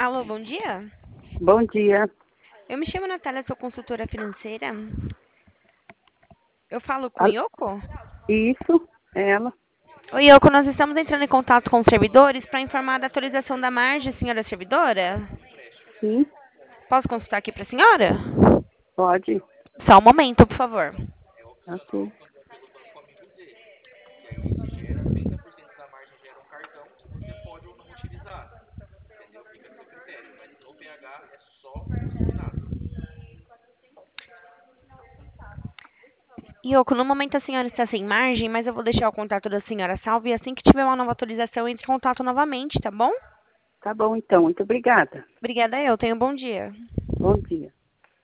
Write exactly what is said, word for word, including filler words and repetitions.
Alô, bom dia. Bom dia. Eu me chamo Natália, sou consultora financeira. Eu falo com o Ah, Yoko? isso, ela. Oi, Yoko, nós estamos entrando em contato com os servidores para informar da atualização da margem, senhora servidora. Sim, Posso consultar aqui para a senhora? pode. Só um momento, por favor. Ok. Yoko, no momento a senhora está sem margem, mas eu vou deixar o contato da senhora salvo e assim que tiver uma nova atualização, entre em contato novamente, tá bom? Tá bom, então. Muito obrigada. Obrigada, eu. Tenha um bom dia. Bom dia.